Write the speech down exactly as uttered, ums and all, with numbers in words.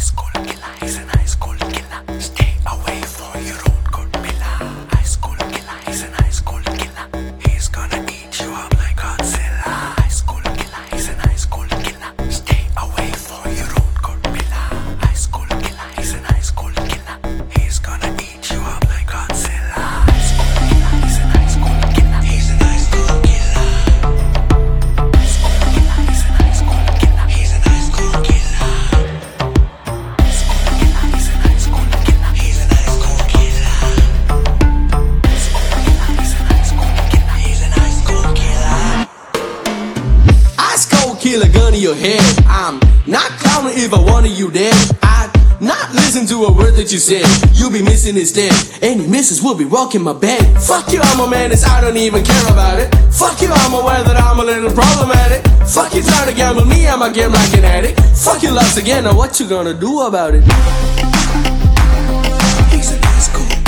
school killer, he's an high school killer. Stay away from your own good pillar. High school killer, he's an high school killer. He's gonna eat you up like Godzilla. High school killer, he's an high school killer. Stay away from your own good pillar. High school killer, he's an high school killer. He's gonna eat you up like Godzilla. High school killer, he's an high school killer. He's an high school killer. High school killer, he's an high school killer. He's an high school killer. He's an high school killer. He's an high school killer. He's an high school killer. He's an high school killer. Ice cold killer, gun in your head. I'm not clowning if I wanted you dead. I'd not listen to a word that you said. You'll be missing instead. Any misses will be rocking my bed. Fuck you, I'm a menace, I don't even care about it. Fuck you, I'm aware that I'm a little problematic. Fuck you, trying to gamble me, I'm a game like an addict. Fuck you, lost again, now what you gonna do about it? He's an high school